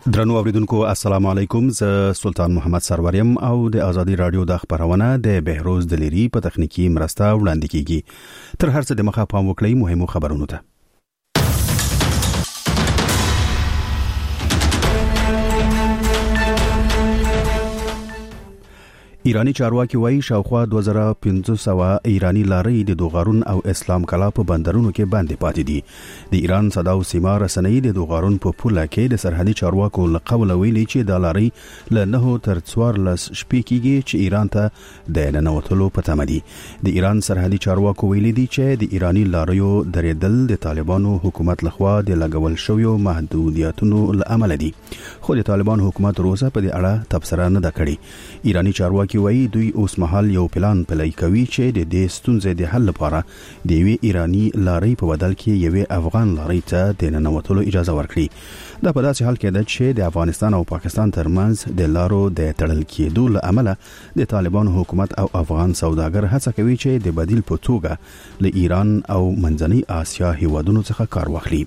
درنو اوریدونکو السلام علیکم، زه سلطان محمد سروریم او د ازادي رادیو د خبرونه د بهروز دلیری په تخنیکی مرسته وړاندې کیږي. تر هر څه د مخه پام وکړئ مهمو خبرونو ته. ایرانی چارواکي وایي شاوخوا 2500 ایرانی لارې د دوغارون او اسلام کلا په بندرونو کې باندې پاتې دي. د ایران صدا او سیما رسنۍ د دوغارون په پوله کې د سرحدي چارواکو لقول ویلي چې د لارې له 9 تر 14 شپې کېږي چې ایران ته د ننوتلو په تمه دي. د ایران سرحدي چارواکو ویلي دي چې د ایرانی لاریو درېدل د طالبانو حکومت لخوا د لګول شویو محدودیتونو لامل دي، خو د طالبان حکومت روزه په دې اړه تبصره نه ده کړې. ایرانی چارواکي وایي دوی اوس مهال یو پلان پلی کوي چې د دې ستونزې د حل لپاره د یوې ایرانی لارې په بدل کې یوې افغان لارې ته د ننوتلو اجازه ورکړي. دا په داسې حال کې ده چې د افغانستان او پاکستان ترمنځ د لارو د تړل کېدو له امله د طالبان حکومت او افغان سوداګر هڅه کوي چې د بدیل په توګه له ایران او منځنۍ آسیا هیوادونو څخه کار واخلي.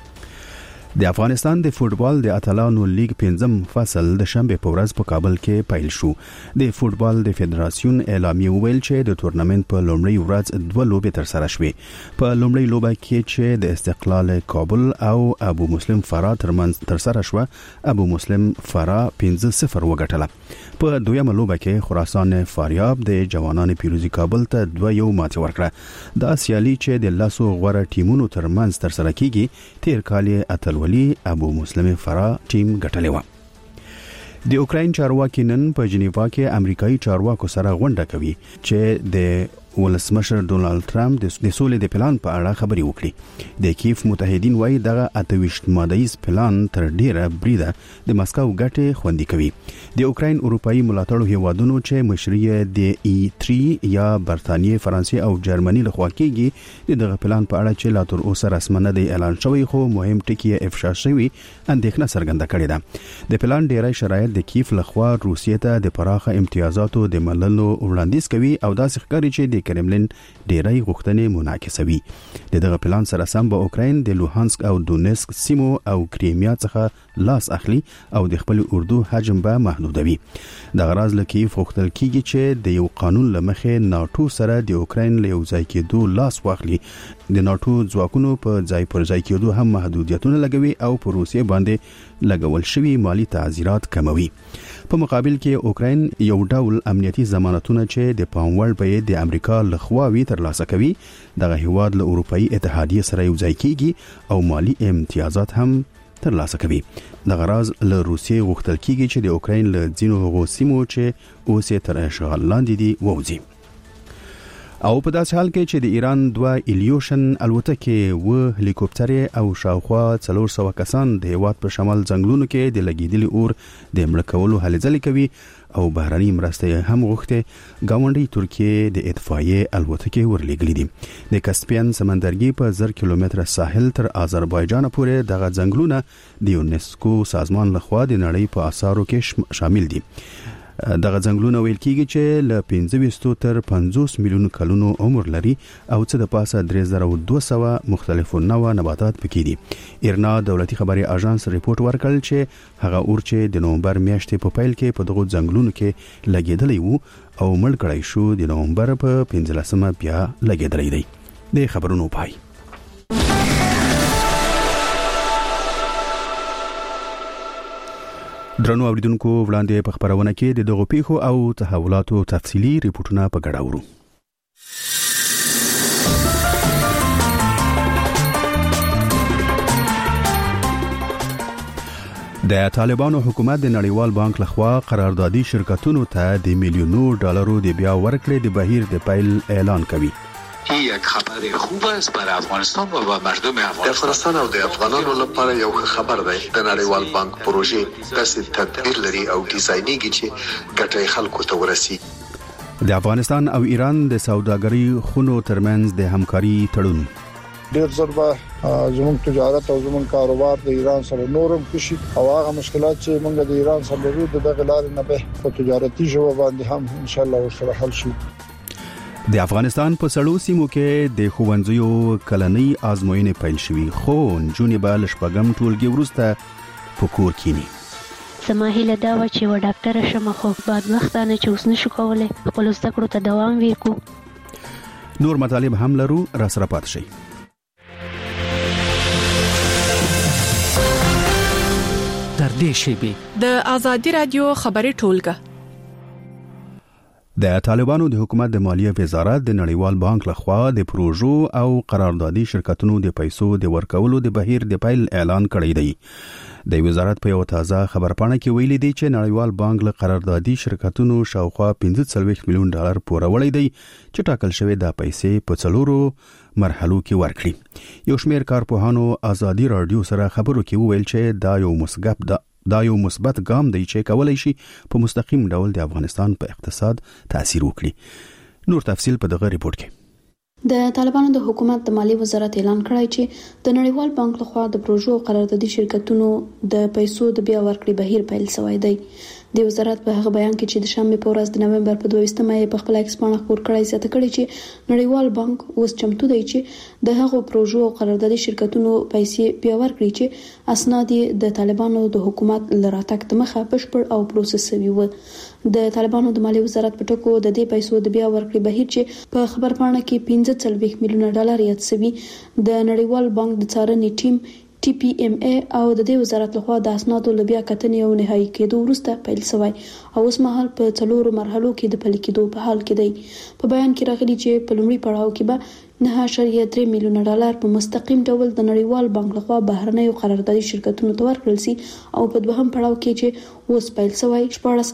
د افغانستان د فوتبال د اتلانو لیگ 5م فصل د شنبه په ورځ په کابل کې پیل شو. د فوتبال د فدراسیون اعلامیه ویل چې د تورنمنت په لومړۍ ورځ 2 لوبې تر سره شوې. په لومړۍ لوبه کې چې د استقلال کابل او ابو مسلم فرا ترمنځ تر سره شو، ابو مسلم فرا 5-0 وګټله. په دویمه لوبه کې خراسان فاریاب د جوانان پیروزی کابل ته 2-1 ماتې ورکړه. دا سیالي چې د لاسو غوړه ټیمونو ترمنځ تر سره کیږي تیر کال اتل ولی ابو مسلم فرا ټیم ګټلې و. د اوکراین چارواکي نن په جنیوا کې امریکایي چارواکو سره غونډه کوي چې د ولسمشر ډونالد ټرمپ د سولې د پلان په اړه خبري وکړي. د کیف متحدین وایي دغه 28 مادهیز پلان تر ډیره بریده د مسکو ګټې خوندي کوي. د اوکراین اروپאי ملاتړو هیوادونو چې مشري د E3 یا برتانیې، فرانسې او جرمني لخوا کېږي دغه پلان په اړه چې لا تر اوسه رسمي نه دی اعلان شوی، خو مهم ټکی افشا شوی اندېښنه څرګنده کړې ده. د پلان ډیری شرایط د کیف لخوا روسیې ته د پراخه امتیازاتو د مللو وړاندیز کوي او داسې ښکاري چې د کرملین ډیری غوښتنې منعکسوي. دغه پلان سره سم به اوکراین د لوهانسک او دونیسک سیمو او کریمیا څخه لاس اخلي او د خپل اردو حجم به محدودوي. د غراض لکه غوښتل کیږي چې د یو قانون لمخې ناتو سره د اوکراین له یو ځای کېدو لاس واخلي. د ناتو ځواکونو په ځای پر ځای کېدو هم محدودیتونه لګوي او په روسیې باندې لګول شوی مالی تعزیرات کموي. په مقابل کې اوکراین یو ډول امنیتي ضمانتونه چې د پاموړ به د امریکا لخوا وی ترلاسه کوي، دغه هیواد له اروپאי اتحادیه سره یو ځای کیږي او مالی امتیازات هم ترلاسه کوي. د غراض له روسیې غوښتل کیږي چې د اوکراین له ځینو هغو سیمو چې اوس تر اشغال لاندې دي ووځي. او په داسې حال کې چې د ایران 2 الیوشن الوتکې و هلیکوپټر او شاوخوا 400 کسان د هیواد په شمال ځنګلونو کې د لګیدلي اور د مړ کولو هلې ځلې کوي او بهرنۍ مرستې هم غوښته. گاونډي ترکیه د اطفائیې الوتکې ورلېږلې دي. د کسپین سمندرګي په 1000 کیلومتر ساحل تر آذربایجان پورې دغه ځنګلونه د یونسکو سازمان لخوا د نړۍ په آثارو کې شامل دي. دغه ځنګلونه ویل کیږي چې له 25 تر 50 میلیون کلونو عمر لري او څه د پاسه 3200 مختلفو نوع نباتات پکې دي. ایرنا دولتي خبري اژانس ریپورت ورکړ چې هغه اور چې د نومبر میاشتې په پیل کې په دغه ځنګلونو کې لګیدلی وو او مړ کړی شو د نومبر په 15مه بیا لګیدلی دی. د خبرونو پای. درنو اوریدونکو وړاندې په خبرونه کې د دغو پیښو او تحولاتو تفصیلی ریپورتونه په ګډه ورو. د طالبانو حکومت د نړیوال بانک لخوا قراردادي شرکتونو ته د میلیونو ډالرو د بیا ورکړې د بهیر د پیل اعلان کوي. یک خبر خوب است برای افغانستان و مردم افغانستان او د افغانانو لپاره یو خبر دی. د نړیوال بانک پروژې داسې تدبیر لري او ډیزاینېږي چې ګټه خلکو ته ورسي. د افغانستان او ایران د سوداګرۍ خونو ترمنځ د همکاري تړون. ډېر ضربه زموږ تجارت او زموږ کاروبار د ایران سره نورم کشي او هغه مشکلات چې موږ د ایران سره لرو دغه لارې نه به په تجارتي ژبه باندې هم ان شاء الله ورسره حل شي. د افغانستان په سړو سیمو کې د ښوونځیو کلنۍ آزموینې پیل شوې، خو نجونې به له شپږم ټولګي وروسته په کور کېني. زما هیله دا وه چې یوه ډاکټره شم، خو بدبختانه چې اوس نشو کولی خپلو زده کړو ته دوام وکړو. نور مطالب هم لرو، را سره پاتې شئ. تر دې شیبې د آزادي رادیو خبري ټولګه. د طالبانو د حکومت د مالیه وزارت د نړیوال بانک لخوا د پروژو او قراردادي شرکتونو د پیسو د ورکولو د بهیر د پیل اعلان کړی دی. د وزارت په یو تازه خبرپاڼه کې ویلي دی چې نړیوال بانک له قراردادي شرکتونو شاوخوا 45 میلیون ډالر پورولې دی چې ټاکل شوی د پیسې په څلورو مرحلو کې ورکړي. یو شمېر کارپوهانو آزادي رادیو سره خبرو کې وویل چې دا یو مثبت ګام دی چې کولای شي په مستقیم ډول د افغانستان په اقتصاد تاثیر وکړي. نور تفصیل په دغه ریپورت کې. د طالبانو د حکومت د مالی وزارت اعلان کړی چې د نړیوال بانک لخوا د پروژو او قراردادي شرکتونو د پیسو د بیا ورکړې بهیر پیل شوی دی. د وزارت په هغه بیان کې چې د شنبه په ورځ د نومبر په 22مه په خپل ایکس باندې خبر کړی زیاته کړی چې نړیوال بانک اوس چمتو دی چې د هغو پروژو او قراردادي شرکتونو پیسې بیا ورکړي چې اسناد د طالبانو د حکومت لراتک مخه بشپړ او پروسس شوی و. د طالبانو د مالی وزارت په ټکو د دې پیسو د بیا ورکړې بهیر چې په خبرپاڼه کې 45 میلیون ډالر یاد شوی د نړیوال بانک د څارنې ټیم TPMA او د دې وزارت لخوا د اسنادو لبیا کتنې او نهایی کېدو وروسته پیل شوی او اوس مهال په څلورو مرحلو کې د پلي کېدو په حال کې دی. په بیان کې راغلي چې په لومړي پړاو کې به 9.3 میلیون ډالر په مستقیم ډول د نړیوال بانک لخوا بهرنیو قراردادي شرکتونو ته ورکړل شي او په دوهم پړاو کې چې اوس پیل شوی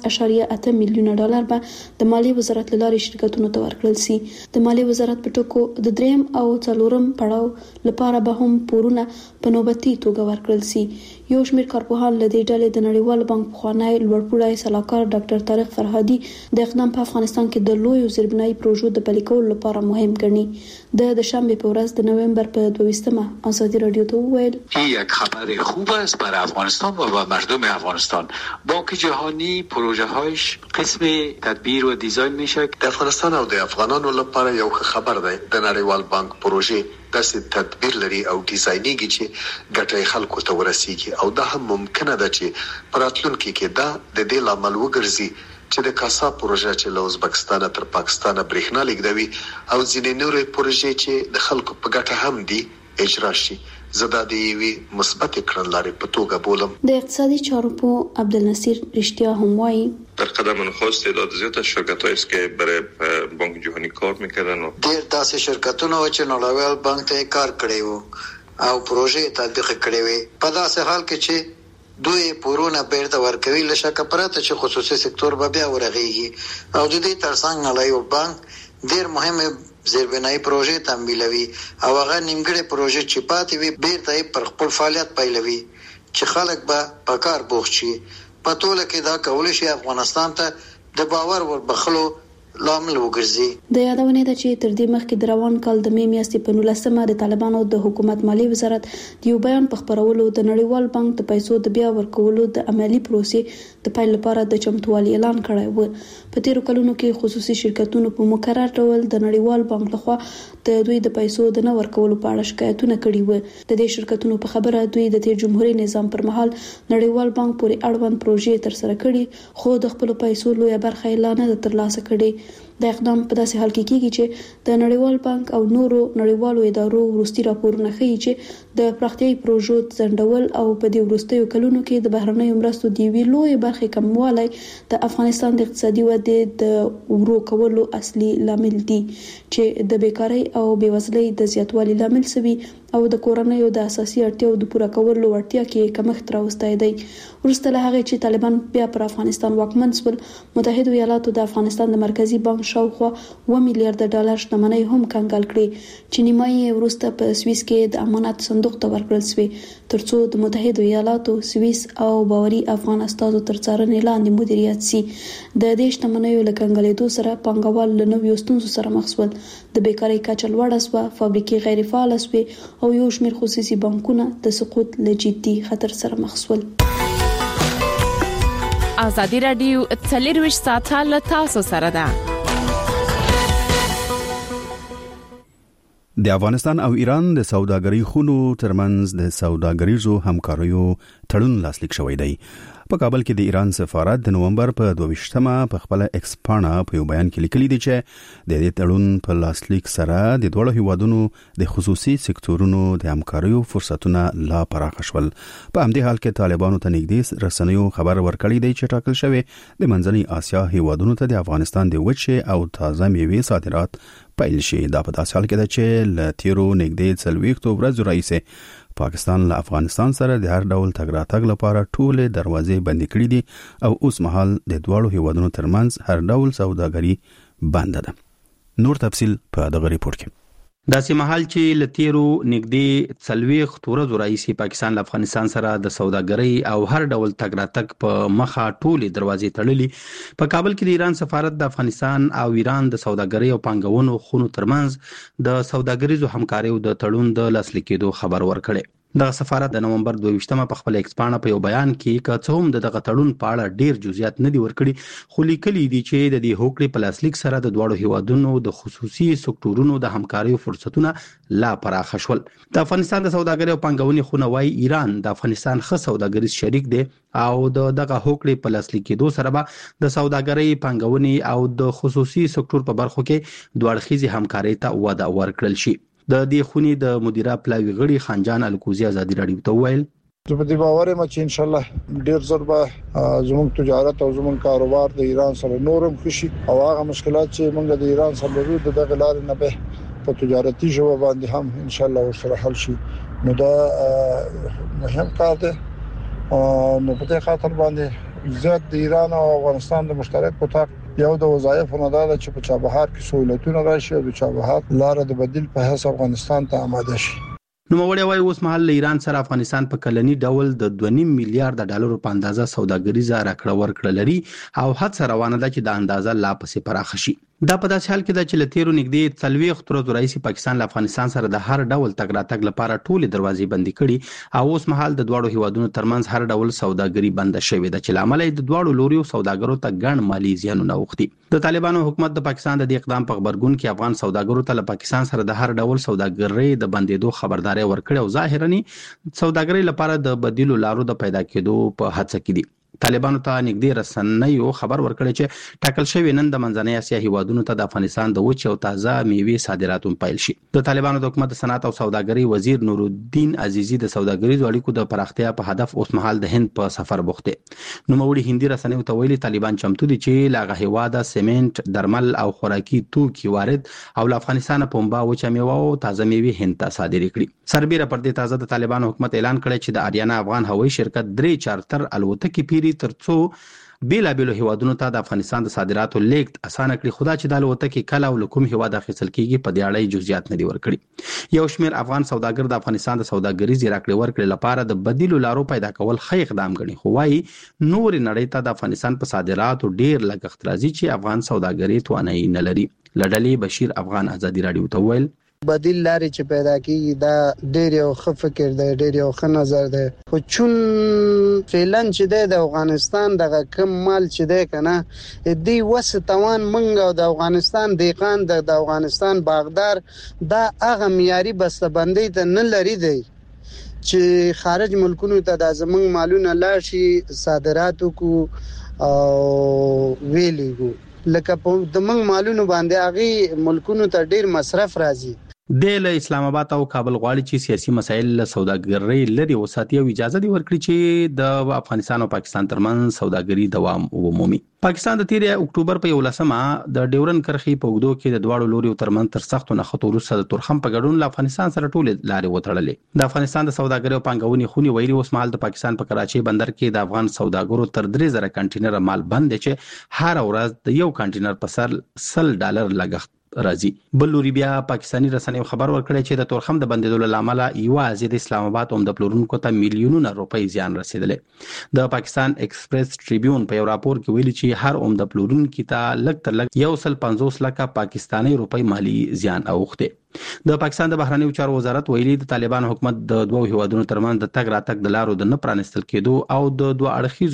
14.8 میلیون ډالر به د مالی وزارت لاري شرکتونو ته ورکړل شي. د مالی وزارت په ټکو د دریم او څلورم پړاو لپاره به هم پورونه په نوبتي توګه ورکړل شي. یو شمېر کارپوهان له دې ډلې د نړیوال بانک خوانی لوړپوړی سلاکار ډاکټر طارق فرهادي د اقدام په افغانستان کې د لویو زیربنایي پروژو د پلي کولو لپاره مهم ګڼي. د شنبه په ورځ د نوامبر په 22مه آزادی رادیو ته وویل این یک خبر خوب است برای افغانستان و مردم افغانستان. بانک جهانی پروژه هایش قسم تدبیر و دیزاین میشه. د افغانستان او د افغانانو لپاره یو خبر دی. د نړیوال بانک پروژه داسې تدبیر لري او ډیزاینېږي چې ګټه خلکو ته ورسیږي او دا هم ممکنه ده چې پراتلونکو کې دا د دې لامل وګرځي چې د کاسا پروژه چې له ازبکستان تر پاکستان برېښنا لیږدوي او ځینې نورې پروژې چې د خلکو په ګټه هم دي اجرا شي. زدا دی وی مثبت کړنلارې په توګه بولم. د اقتصادي چارو په عبدالنصیر رشتیا هم وایي در قدم نخست تعداد زیاد از شرکت‌هایی است که برای بانک جهانی کار می‌کردن و ډېر داسې شرکتونه چې نړیوال بانک ته کار کړی وو او پروژې تطبیق کړې وي په داسې حال کې چې دوی پورونه بیرته ورکوي لشکه پرته چې خصوصي سکتور به بیا ورغېږي او د دې ترڅنګ نړیوال بانک ډېر مهمه زیربنایي پروژې تمویلوي او هغه نیمګړې پروژې چې پاتې وي بیرته پر خپل فعالیت پیلوي چې خلک به په کار بوخت شي. په ټوله کې دا کول شي افغانستان ته د باور وربخلو لامل وګرځي. د یادونه ده چې تر دې مخکې د روان کال د می میاشتې په 19مه د طالبانو د حکومت مالی وزارت د یو بیان په خبرولو د نړیوال بانک د پیسو د بیا ورکولو د عملی پروسې د پیل لپاره د چمتووالي اعلان کړی و. په تیرو کلونو کې خصوصي شرکتونو په مکرر ډول د نړیوال بانک لخوا د دوی د پیسو د نه ورکولو په اړه شکایتونه کړي و. د دې شرکتونو په خبره دوی د تیر جمهوریت نظام پر مهال نړیوال بانک پورې اړوند پروژې تر سره کړي خو د خپل پیسو لویه برخه اعلان نه ترلاسه کړي. د اقدام په داسې حال کې کیږي چې د نړیوال بانک او نورو نړیوالو ادارو وروستي راپورونه ښیي چې د پراختیايي پروژو ځنډول او په دې وروستیو کلونو کې د بهرنیو مرستو د ویلوې برخې کموالی د افغانستان د اقتصادي ودې د ورو کولو اصلي لامل دي چې د بیکاری او بېوزلۍ د زیاتوالي لامل شوي او د کورنیو د اساسي اړتیاو د پوره کولو وړتیا کې کمښت راوستی دی. وروسته له هغې چې طالبان بیا پر افغانستان واکمن شول متحده ایالاتو د افغانستان د مرکزی بانک شاوخوا 2 میلیارډ ډالر شتمنۍ هم کنګال کړې چې نیمایي وروسته په سویس کې د امانت صندوق ته ورکړل شوې ترڅو د متحده ایالاتو سویس او باوري افغان استازو تر څارنې لاندې مدیریت شي. د دې شتمنیو له کنګالېدو سره پانګوال له نویو ستونزو سره مخ شول. د بیکاری کچه لوړه شوه، فابریکې غیر فعاله شوې او یو شمېر خصوصي بانکونه د سقوط له جدي خطر سره مخ شول. آزادی رادیو 24 ساعته له تاسو سره ده. د افغانستان او ایران د سوداګرۍ خونو ترمنځ د سوداګریزو همکاریو تړون لاسلیک شوی دی. په کابل کې د ایران سفارت د نومبر په 22مه په خپل ایکس پاڼه په یو بیان کې لیکلي دي چې د دې تړون په لاسلیک سره د دوه هیوادونو د خصوصي سکتورونو د همکاریو فرصتونه لا پراخ شول. په همدې حال کې طالبانو ته نږدې رسنیو خبر ورکړی دی چې ټاکل شوی د منځنۍ اسیا هیوادونو ته د افغانستان د وچې او تازه میوې صادرات پیل شي. دا په داسې حال کې ده چې ل تیرو نږدې 40 ورځې راهیسې پاکستان له افغانستان سره د هر ډول تګ راتګ لپاره ټولې دروازې بندې کړې دي او اوس مهال د دواړو هیوادونو ترمنځ هر ډول سوداګري بند ده. نور تفصیل په دغه ریپورت کې. داسې مهال چې لتیرو نږدې 40 ورځې راهیسې پاکستان له افغانستان سره د سوداګرۍ او هر ډول تګ راتګ په مخه ټولې دروازې تړلې، په کابل کې د ایران سفارت د افغانستان او ایران د سوداګرۍ او پانګونو خونو ترمنځ د سوداګریزو همکاریو د تړون د لاسلیک کېدو خبر ورکړی. د سفارت د نومبر 22مه په خپل ایکس پاڼه په یو بیان کې که هم دغه تړون په اړه ډیر جزئیات نه دي ورکړي، خو لیکلي دي چې د دې هوکړې په لاسلیک سره د دواړو هیوادونو د خصوصي سکتورونو د همکاریو فرصتونه لا پراخ شول. د افغانستان د سوداګرۍ او پانګونې خونه وايي ایران د افغانستان ښه سوداګریز شریک دی او دغه هوکړې په لاسلیک کېدو سره به د سوداګرۍ، پانګونې او د خصوصي سکتور په برخو کې دوه اړخیزې همکارۍ ته وده ورکړل شي. د دې خونې د مدیره پلاوي غړي خانجان الکوزي ازادي راډیو ته وویل زه په دې باور یم چې ان شاء الله ډیر زر به زموږ تجارت او زموږ کاروبار د ایران سره نورم خوشي او هغه مشکلات چې موږ د ایران سره لرو د دغه لارې نه به په تجارتي ژبه باندې هم ان شاء الله ورسره حل شي. نو دا مهم کار دی. نو په دې خاطر باندې زیات د ایران او افغانستان د مشترک اتاق یو د وظایفو نه ده چې په چابهار کې سہولتونه راشي او د چابهار لار د بدیل په حساب افغانستان ته آماده شي. نوموړی وايي اوس مهال له ایران سره افغانستان په کلنی ډول د 2.5 میلیارډ ډالرو په اندازه سوداګریزه راکړه ورکړه لري او هڅه روانه ده چې د اندازه لا پسې پراخه شي. دا په داسې حال کې ده چې لتیرو نږدې 40 ورځې راهیسې پاکستان له افغانستان سره د هر ډول تګ راتګ لپاره ټولې دروازې بندې کړي او اوس مهال د دواړو هیوادونو ترمنځ هر ډول سوداګري بند شوې ده چې لامل د دواړو لوريو سوداګرو ته ګڼ مالی زیانونه اوښتي. د طالبانو حکومت د پاکستان د دې اقدام په خبرګون کې افغان سوداګرو ته له پاکستان سره د هر ډول سوداګرۍ د بندېدو خبرداري ورکړې او ظاهرا سوداګرۍ لپاره د بدیلو لارو د پیدا کېدو په هڅه کې دي. طالبانو ته نږدې رسنیو خبر ورکړی چې ټاکل شوی نن د منځنۍ اسیا هیوادونو ته د افغانستان د وچې او تازه میوې صادرات پیل شي. د طالبانو د حکومت صنعت او سوداګرۍ وزیر نورالدین عزیزی د سوداګریزو اړیکو د پراختیا په هدف اوس مهال د هند په سفر بوخت دي. نوموړي هندي رسنیو ته ویلي طالبان چمتو دي چې لاغه هیواده سیمنټ، درمل او خوراکي توکي وارد او له افغانستان پنبه، وچه میوه او تازه میوې هند ته صادرې کړي. سربېره پر دې تازه د طالبانو حکومت اعلان کړی چې د آریانا افغان هوایي شرکت 3 چارتر الوتکې پیری ترڅو بیلابیلو هیوادونو ته د افغانستان د صادراتو لیږد اسانه کړي. خدا چې د الوتکې کله او کوم هیواد اخیستل کیږي په دې اړه جزئیات نه دي ورکړي. یو شمېر افغان سوداګر د افغانستان د سوداګریزې راکړې ورکړې لپاره د بدیلو لارو پیدا کول ښه اقدام ګڼي، خو وايي نور نړۍ ته د افغانستان په صادراتو ډیر لګښت راځي چې افغان سوداګري توانایي نه لري. لړلې بشیر افغان ازادي راډیو ته ویل بدیل لارې چې پیدا کیږي دا ډېر یو ښه فکر دی، ډېر یو ښه نظر دی، خو چون فعلا چې دی د افغانستان دغه کم مال چې دی کنه دی وس توان منګ او د افغانستان دیقان د افغانستان باغدار دا هغه معیاري بسته‌بندۍ ته نه لري دی چې خارج ملکونو ته د زمنګ مالونه لاشي صادراتو کو او ویلیګو لکه په د منګ مالونو باندې هغه ملکونو ته ډیر مصرف راځي. د اسلام آباد او کابل غواړي چې سیاسي مسایل له سوداګرۍ لري وساتي او اجازه دی ورکړي چې د افغانستان او پاکستان ترمنځ سوداګري دوام ومومي. پاکستان د 13 اکتوبر په 11مه د ډیورن کرخي په اوږدو کې د دواړو لوريو ترمنځ تر سختو نښتو وروسته د تورخم په ګډون له افغانستان سره ټولې لارې وتړلې. د افغانستان د سوداګرۍ او پانګونې خونې ویلي اوس مهال د پاکستان په کراچۍ بندر کې د افغان سوداګرو تر 3000 کنټینر مال بند دي چې هر ورځ د یو کنټینر په سر $100 لګښت راځي. بل لوري بیا پاکستاني رسنیو خبر ورکړی چې د تورخم د بندیدو لامل یوازې د اسلام آباد او د پلورونکو ته میلیونونه روپۍ زیان رسیدلې. د پاکستان ایکسپریس ټریبیون په یو راپور کې ویلي چې هر عمده پلورونکو ته لږ تر لږ 150 لکه پاکستاني روپۍ مالی زیان اوښته. د پاکستان د بهرنیو چارو وزارت ویلي د طالبان حکومت د دوه هیوادونو ترمنځ د تګ راتګ د لارو د نه پرانستل کېدو او د دوه اړخیزو